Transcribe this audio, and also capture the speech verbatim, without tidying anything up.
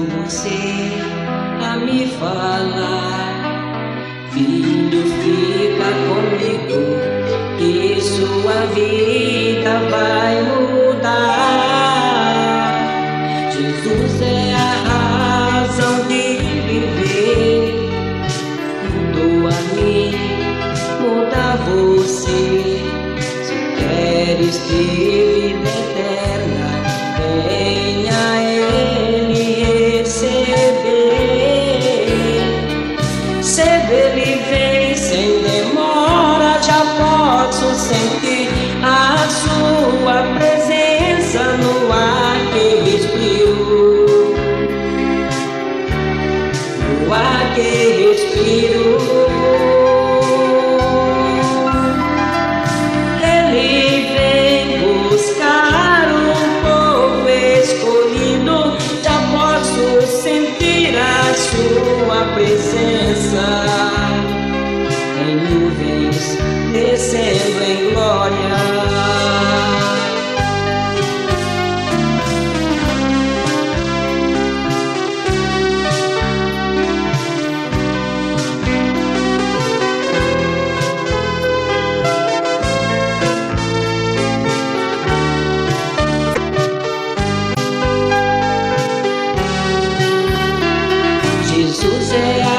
você a me falar: filho, fica comigo, que sua vida vai mudar. Jesus é a razão de viver, muda a mim, muda você. Se queres ter vida eterna, venha a Ele receber. Cedo Ele vem, sem demora, já posso sentir a sua presença no ar que respiro, no ar que respiro. Ele vem buscar um povo escolhido, já posso sentir a sua presença em nuvens, descendo em glória. Jesus é